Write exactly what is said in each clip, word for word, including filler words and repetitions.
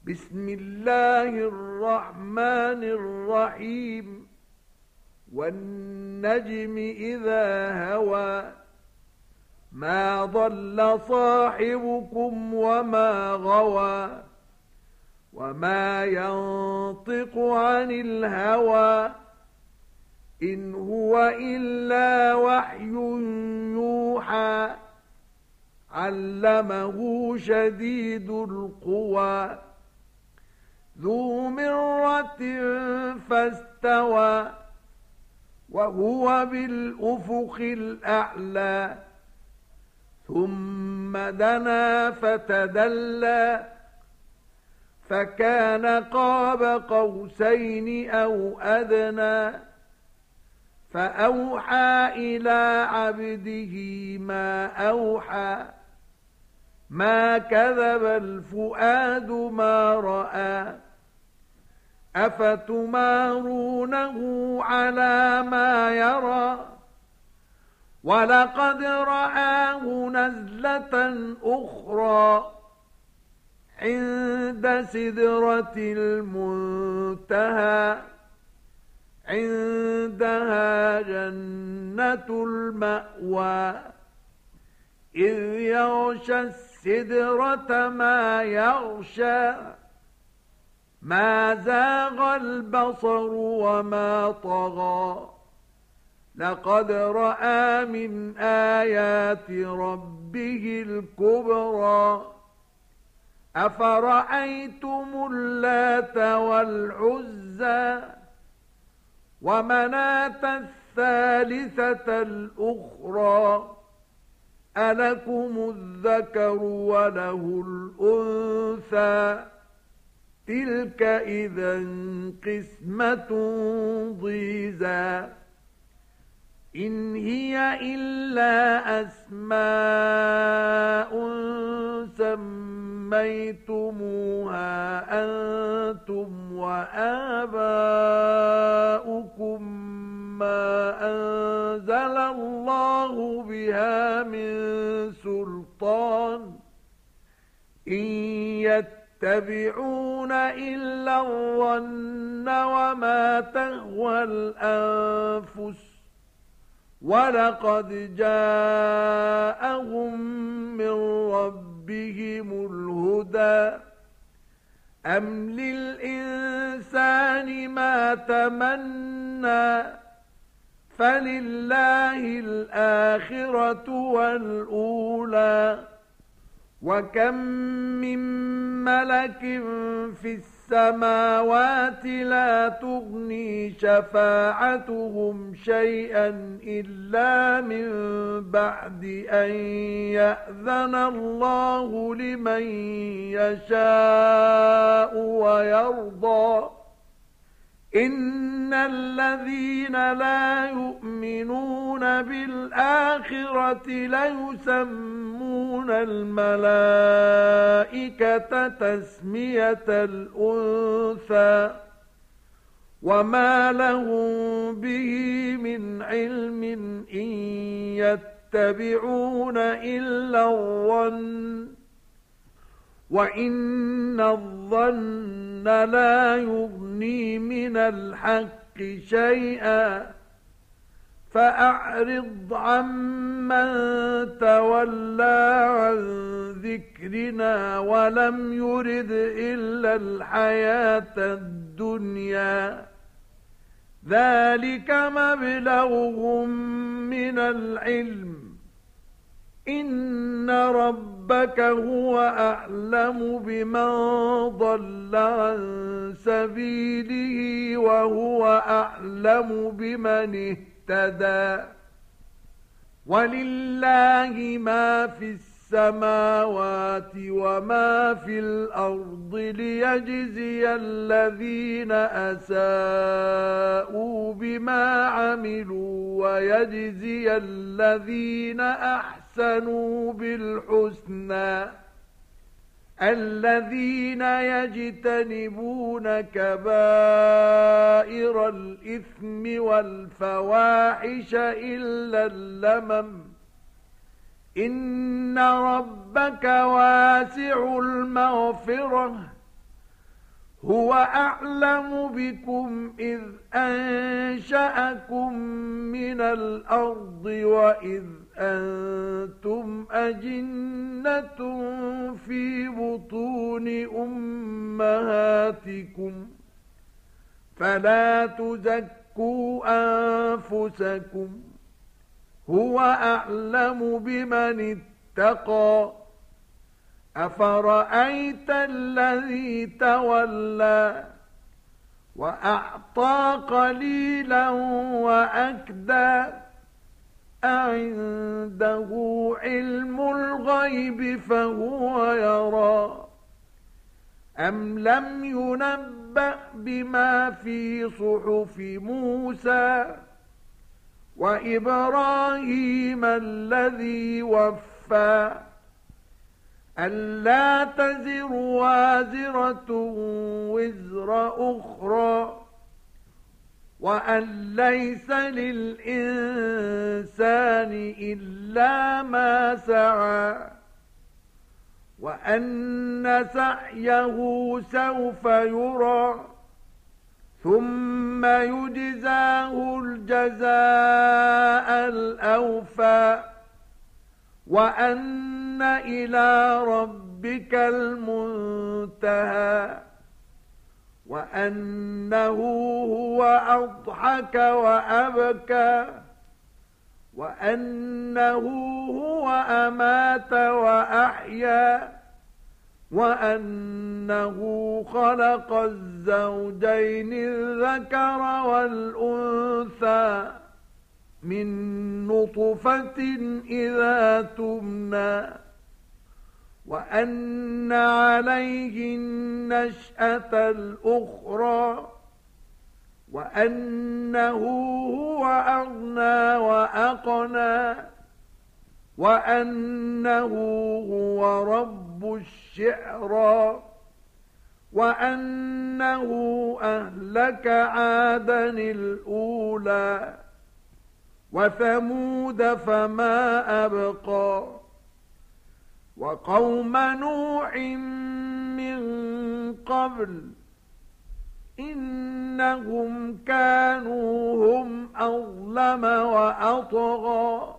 بسم الله الرحمن الرحيم والنجم إذا هوى ما ضل صاحبكم وما غوى وما ينطق عن الهوى إن هو إلا وحي يوحى علمه شديد القوى ذو مرة فاستوى وهو بالأفق الأعلى ثم دنا فتدلى فكان قاب قوسين أو أدنى فأوحى إلى عبده ما أوحى ما كذب الفؤاد ما رأى أفتمارونه على ما يرى ولقد رآه نزلة أخرى عند سدرة المنتهى عندها جنة المأوى إذ يغشى السدرة ما يغشى ما زاغ البصر وما طغى لقد رأى من آيات ربه الكبرى أفرأيتم اللات والعزى ومناة الثالثة الأخرى ألكم الذكر وله الأنثى تلك إذا قسمة ضيزى إن هي إلا أسماء سميتموها أنتم وآباؤكم ما أنزل الله بها من سلطان إن يتبعون إلا الظن وما تهوى الأنفس ولقد جاءهم من ربهم الهدى أم للإنسان ما تمنى فلله الآخرة والأولى وكم من ملك في السماوات لا تغني شفاعتهم شيئا إلا من بعد أن يأذن الله لمن يشاء ويرضى إن الذين لا يؤمنون بالآخرة ليسمون الملائكة تسمية الأنثى وما لهم به من علم إن يتبعون إلا الظن وإن الظن لا يغني من الحق شيئا فأعرض عمن تولى عن ذكرنا ولم يرد إلا الحياة الدنيا ذلك مبلغهم من العلم إن ربك هو أعلم بمن ضل عن سبيله وهو أعلم بمن اهتدى ولله ما في السماوات وما في الأرض ليجزي الذين أساءوا بما عملوا ويجزي الذين أحسنوا بالحسنى الذين يجتنبون كبائر الإثم والفواحش إلا اللمم إن ربك واسع المغفرة هو أعلم بكم إذ أنشأكم من الأرض وإذ أنتم أجنة في بطون أمهاتكم فلا تزكوا أنفسكم هو أعلم بمن اتقى أفرأيت الذي تولى وأعطى قليلا وأكدى أعنده علم الغيب فهو يرى أم لم ينبأ بما في صحف موسى وإبراهيم الذي وفى ألا تزر وازرة وزر أخرى وأن ليس للإنسان إلا ما سعى وأن سعيه سوف يرى ثم يجزاه الجزاء الأوفى وأن إلى ربك المنتهى وأنه هو أضحك وأبكى وأنه هو أمات وأحيا وأنه خلق الزوجين الذكر والأنثى من نطفة إذا تمنى وأن عليه النشأة الأخرى وأنه هو أغنى وأقنى وأنه هو رب الشعرى وأنه أهلك عادا الأولى وثمود فما أبقى وقوم نوح من قبل إنهم كانوا هم أظلم وأطغى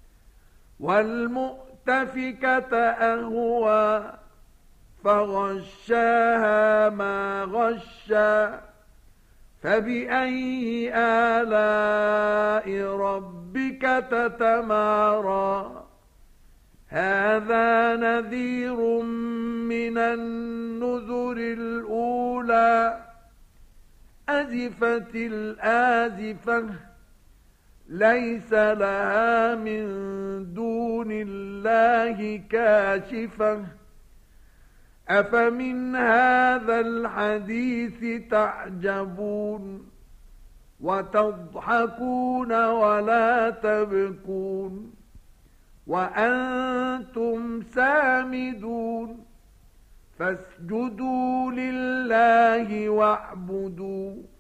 والمؤتفكة أهوى فغشاها ما غشا فبأي آلاء ربك تتمارى هذا نذير من النذر الأولى أزفت الآزفة ليس لها من دون الله كاشفة أفمن هذا الحديث تعجبون وتضحكون ولا تبكون وأنتم سامدون فاسجدوا لله واعبدوا